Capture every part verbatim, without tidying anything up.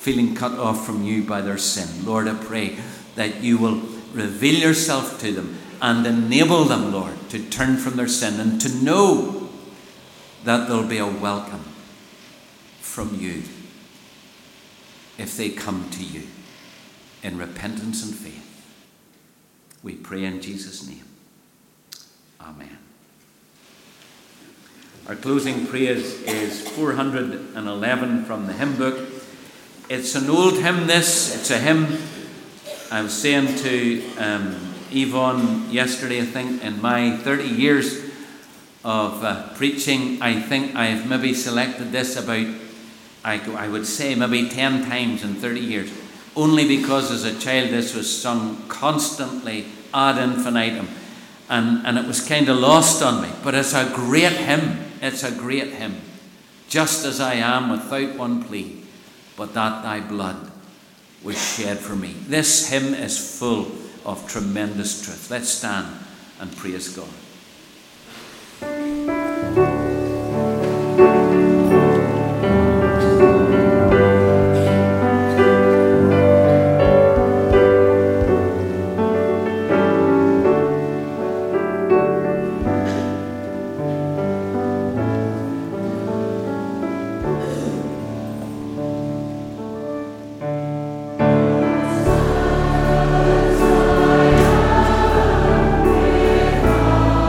feeling cut off from you by their sin. Lord, I pray that you will reveal yourself to them and enable them, Lord, to turn from their sin and to know that there'll be a welcome from you if they come to you in repentance and faith. We pray in Jesus' name. Amen. Our closing praise is four hundred eleven from the hymn book. It's an old hymn, this. It's a hymn I was saying to um, Yvonne yesterday, I think, in my thirty years of uh, preaching, I think I've maybe selected this about, I, I would say, maybe ten times in thirty years. Only because as a child this was sung constantly ad infinitum. And, and it was kind of lost on me. But it's a great hymn. It's a great hymn. Just as I am without one plea, but that thy blood was shed for me. This hymn is full of tremendous truth. Let's stand and praise God. Oh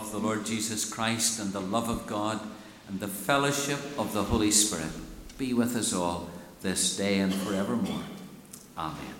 of the Lord Jesus Christ and the love of God and the fellowship of the Holy Spirit be with us all this day and forevermore. Amen.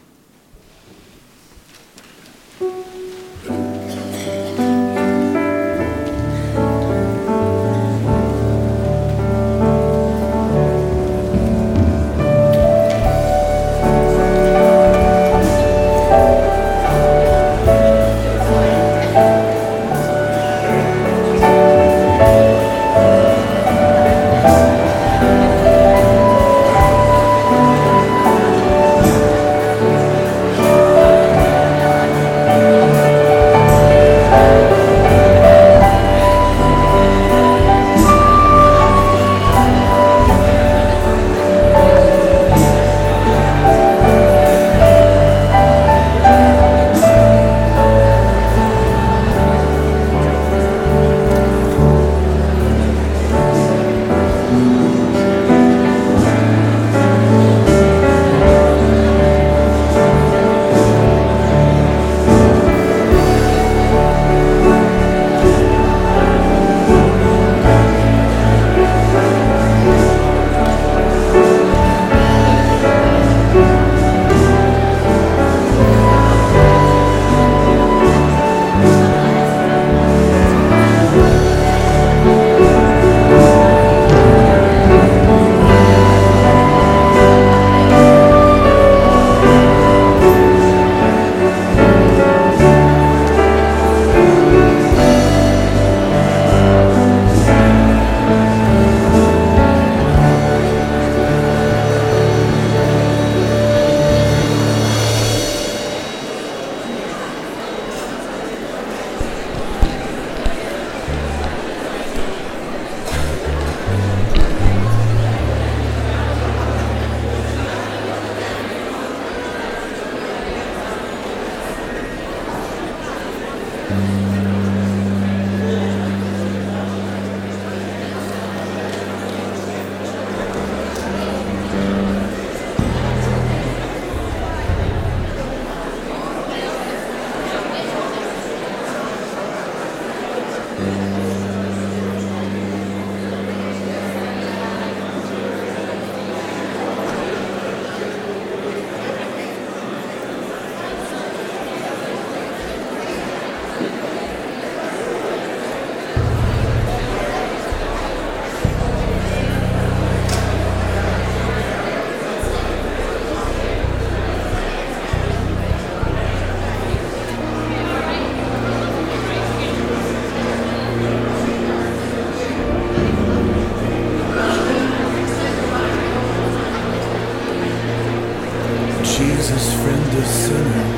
Jesus, friend of sinners,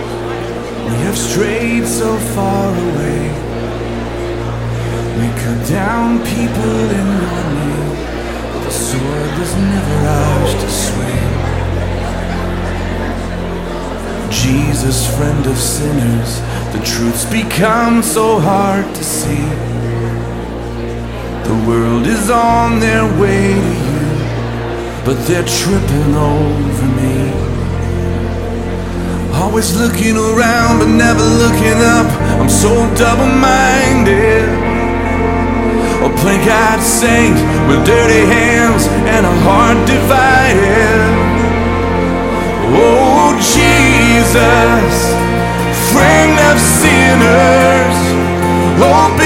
we have strayed so far away. We cut down people in your name, but the sword was never ours to swing. Jesus, friend of sinners, the truth's become so hard to see. The world is on their way to you, but they're tripping over me. Always looking around but never looking up. I'm so double-minded, a plain-eyed saint with dirty hands and a heart divided. Oh Jesus, friend of sinners, oh